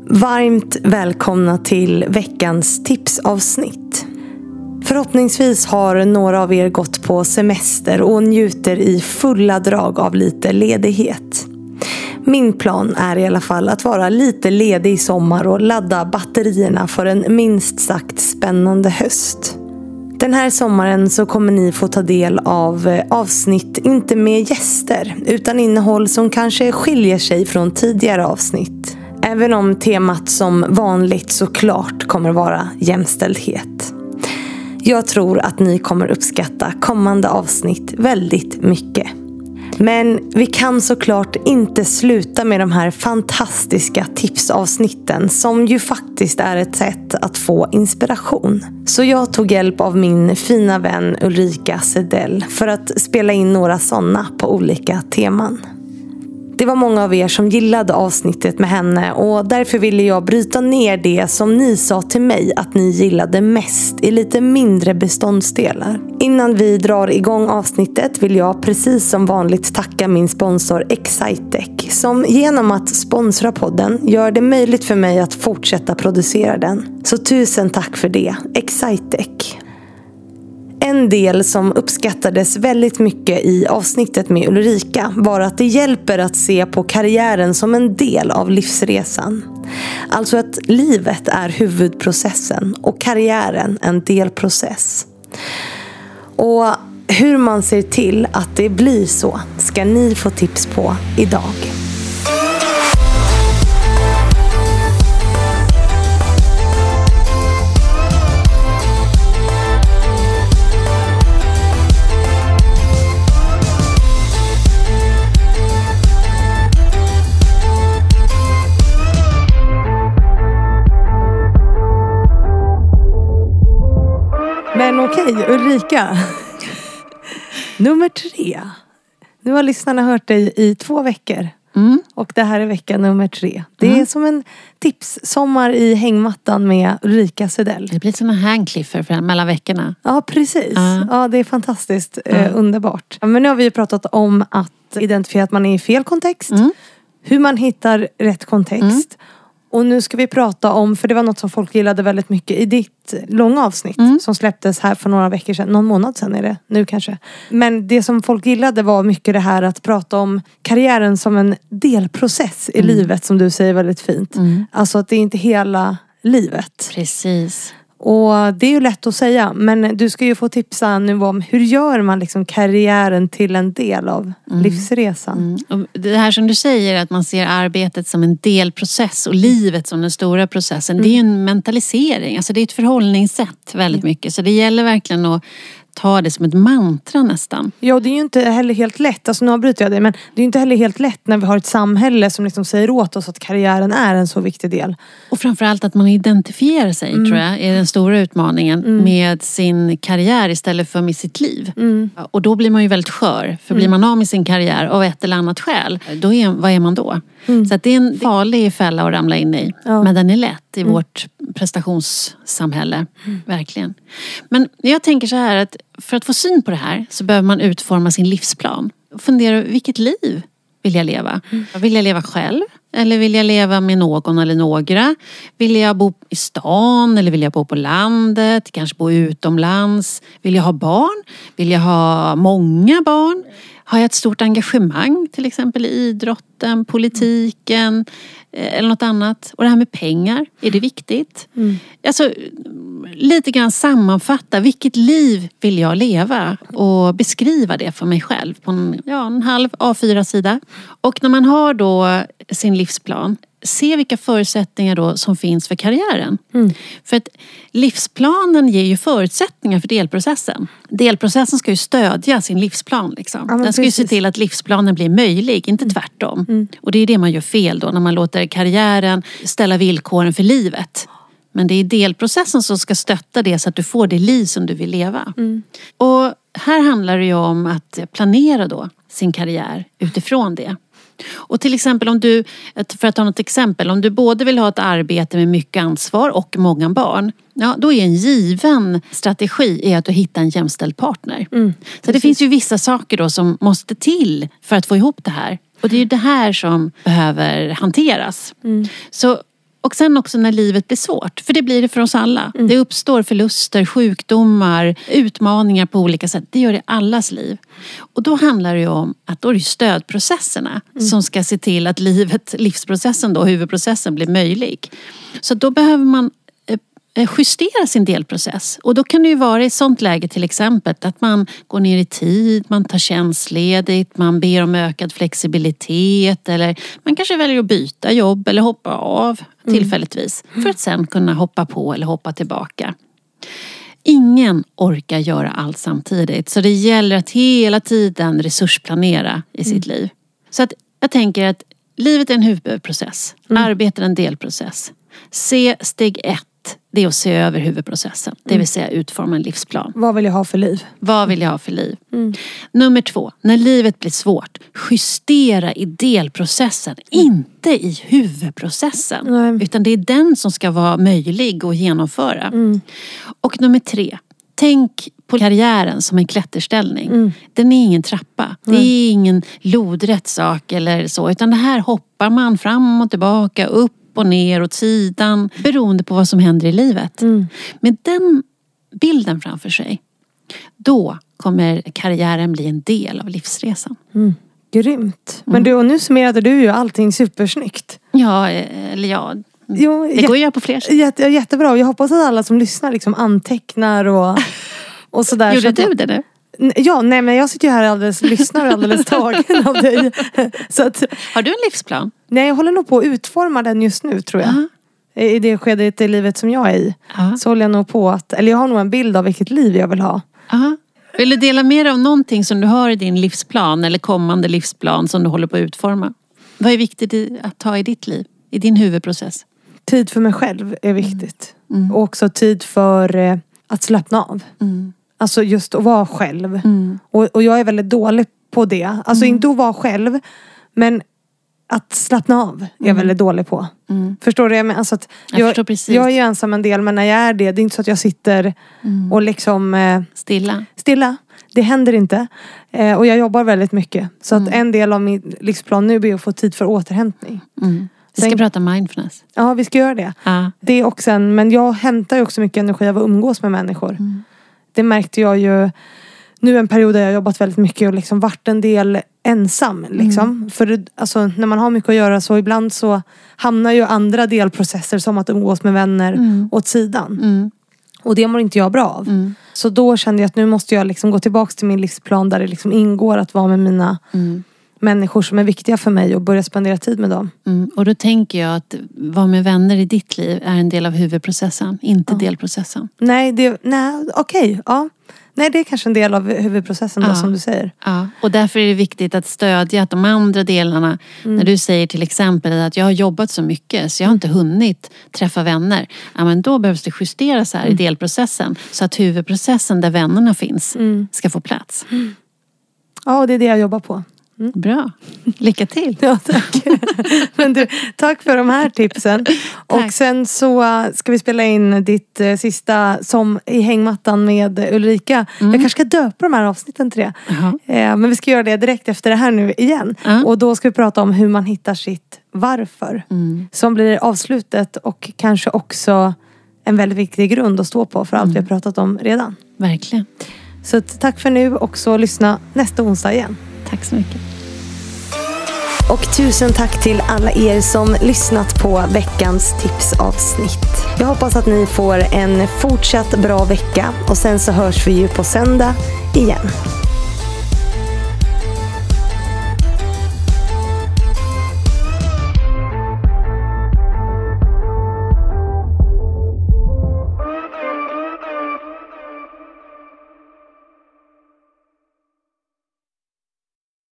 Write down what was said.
Varmt välkomna till veckans tipsavsnitt. Förhoppningsvis har några av er gått på semester och njuter i fulla drag av lite ledighet. Min plan är i alla fall att vara lite ledig i sommar och ladda batterierna för en minst sagt spännande höst. Den här sommaren så kommer ni få ta del av avsnitt inte med gäster utan innehåll som kanske skiljer sig från tidigare avsnitt. Även om temat som vanligt såklart kommer vara jämställdhet. Jag tror att ni kommer uppskatta kommande avsnitt väldigt mycket. Men vi kan såklart inte sluta med de här fantastiska tipsavsnitten som ju faktiskt är ett sätt att få inspiration. Så jag tog hjälp av min fina vän Ulrika Sedell för att spela in några sådana på olika teman. Det var många av er som gillade avsnittet med henne och därför ville jag bryta ner det som ni sa till mig att ni gillade mest i lite mindre beståndsdelar. Innan vi drar igång avsnittet vill jag precis som vanligt tacka min sponsor Excitec som genom att sponsra podden gör det möjligt för mig att fortsätta producera den. Så tusen tack för det, Excitec. En del som uppskattades väldigt mycket i avsnittet med Ulrika var att det hjälper att se på karriären som en del av livsresan. Alltså att livet är huvudprocessen och karriären en delprocess. Och hur man ser till att det blir så ska ni få tips på idag. Men okej, Ulrika. Nummer 3. Nu har lyssnarna hört dig i 2 veckor. Och det här är vecka nummer 3. Det är som en tipssommar i hängmattan med Ulrika Sedell. Det blir såna handcliffer mellan veckorna. Ja, precis. Ja, det är fantastiskt underbart. Men nu har vi ju pratat om att identifiera att man är i fel kontext. Hur man hittar rätt kontext. Och nu ska vi prata om, för det var något som folk gillade väldigt mycket i ditt långa avsnitt som släpptes här för några veckor sedan. Någon månad sedan är det nu kanske. Men det som folk gillade var mycket det här att prata om karriären som en delprocess i livet, som du säger väldigt fint. Alltså att det är inte hela livet. Precis. Och det är ju lätt att säga, men du ska ju få tipsa nu om hur gör man liksom karriären till en del av livsresan. Och det här som du säger, att man ser arbetet som en delprocess och livet som den stora processen, det är ju en mentalisering, alltså det är ett förhållningssätt väldigt mycket, så det gäller verkligen att ta det som ett mantra nästan. Ja, det är ju inte heller helt lätt. Alltså nu avbryter jag dig, men det är ju inte heller helt lätt när vi har ett samhälle som liksom säger åt oss att karriären är en så viktig del. Och framförallt att man identifierar sig, tror jag, är den stora utmaningen med sin karriär istället för med sitt liv. Och då blir man ju väldigt skör. För blir man av med sin karriär av ett eller annat skäl, vad är man då? Så att det är en farlig fälla att ramla in i. Men den är lätt i vårt prestationssamhälle. Verkligen. Men jag tänker så här att för att få syn på det här så behöver man utforma sin livsplan. Fundera, vilket liv vill jag leva? Vill jag leva själv? Eller vill jag leva med någon eller några? Vill jag bo i stan eller vill jag bo på landet? Kanske bo utomlands? Vill jag ha barn? Vill jag ha många barn? Har jag ett stort engagemang till exempel i idrotten, politiken eller något annat? Och det här med pengar, är det viktigt? Alltså lite grann sammanfatta, vilket liv vill jag leva? Och beskriva det för mig själv på en halv A4-sida. Och när man har då sin livsplan, se vilka förutsättningar då som finns för karriären. För att livsplanen ger ju förutsättningar för delprocessen. Delprocessen ska ju stödja sin livsplan. Liksom. Ja, den ska ju se till att livsplanen blir möjlig, inte tvärtom. Och det är det man gör fel då, när man låter karriären ställa villkoren för livet. Men det är delprocessen som ska stötta det så att du får det liv som du vill leva. Och här handlar det ju om att planera då sin karriär utifrån det. Och till exempel för att ta något exempel, om du både vill ha ett arbete med mycket ansvar och många barn, ja, då är en given strategi att du hittar en jämställd partner. Så det finns ju vissa saker då som måste till för att få ihop det här. Och det är ju det här som behöver hanteras. Så Och sen också när livet blir svårt. För det blir det för oss alla. Det uppstår förluster, sjukdomar, utmaningar på olika sätt. Det gör det i allas liv. Och då handlar det ju om att då är det stödprocesserna som ska se till att livsprocessen då, huvudprocessen, blir möjlig. Så då behöver man justera sin delprocess. Och då kan det ju vara i ett sånt läge till exempel att man går ner i tid, man tar tjänstledigt, man ber om ökad flexibilitet eller man kanske väljer att byta jobb eller hoppa av tillfälligtvis för att sen kunna hoppa på eller hoppa tillbaka. Ingen orkar göra allt samtidigt, så det gäller att hela tiden resursplanera i sitt liv. Så att jag tänker att livet är en huvudprocess, arbete är en delprocess. Se steg 1. Det är att se över huvudprocessen. Det vill säga utforma en livsplan. Vad vill jag ha för liv? Vad vill jag ha för liv? Nummer 2. När livet blir svårt. Justera i delprocessen. Inte i huvudprocessen. Nej. Utan det är den som ska vara möjlig att genomföra. Och nummer 3. Tänk på karriären som en klätterställning. Den är ingen trappa. Det är ingen lodrätt sak eller så. Utan det här hoppar man fram och tillbaka, upp och ner åt sidan, beroende på vad som händer i livet. Med den bilden framför sig, då kommer karriären bli en del av livsresan. Grymt. Men du, och nu summerade du ju allting supersnyggt. Ja, eller ja. Jo, det går att göra på fler sätt. Jättebra. Jag hoppas att alla som lyssnar liksom antecknar och sådär. Gjorde du det nu? Ja, nej, men jag sitter ju här och lyssnar alldeles tagen av dig. Så att, har du en livsplan? Nej, jag håller nog på att utforma den just nu, tror jag. I det skedet i livet som jag är i. Så håller jag nog på att, eller jag har nog en bild av vilket liv jag vill ha. Vill du dela mer av någonting som du har i din livsplan eller kommande livsplan som du håller på att utforma? Vad är viktigt att ta i ditt liv? I din huvudprocess? Tid för mig själv är viktigt. Och också tid för att slappna av. Alltså just att vara själv. Och jag är väldigt dålig på det. Alltså inte att vara själv, men att slappna av är jag väldigt dålig på. Förstår du? Alltså att jag är ju ensam en del, men när jag är det är inte så att jag sitter och liksom stilla. Det händer inte. Och jag jobbar väldigt mycket. Så att en del av min livsplan nu blir att få tid för återhämtning. Vi ska prata mindfulness. Ja, vi ska göra det. Det är också men jag hämtar ju också mycket energi av att umgås med människor. Det märkte jag ju nu en period där jag jobbat väldigt mycket och liksom varit en del ensam. Liksom. För alltså, när man har mycket att göra så ibland så hamnar ju andra delprocesser som att umgås med vänner åt sidan. Och det mår inte jag bra av. Så då kände jag att nu måste jag liksom gå tillbaka till min livsplan där det liksom ingår att vara med mina människor som är viktiga för mig och börja spendera tid med dem. Och då tänker jag att vara med vänner i ditt liv är en del av huvudprocessen, inte delprocessen. Nej, okej. Nej, det är kanske en del av huvudprocessen då, som du säger. Ja, och därför är det viktigt att stödja att de andra delarna, när du säger till exempel att jag har jobbat så mycket så jag har inte hunnit träffa vänner. Ja, men då behövs det justeras här i delprocessen så att huvudprocessen där vännerna finns ska få plats. Ja, det är det jag jobbar på. Bra, lycka till. Ja, tack. Men du, tack för de här tipsen. Tack. Och sen så ska vi spela in ditt sista som i hängmattan med Ulrika. Jag kanske ska döpa de här avsnitten till det. Men vi ska göra det direkt efter det här nu igen. Och då ska vi prata om hur man hittar sitt varför. Som blir avslutet och kanske också en väldigt viktig grund att stå på för allt vi har pratat om redan. Verkligen. Så tack för nu och så lyssna nästa onsdag igen. Tack så mycket. Och tusen tack till alla er som lyssnat på veckans tipsavsnitt. Jag hoppas att ni får en fortsatt bra vecka och sen så hörs vi ju på söndag igen.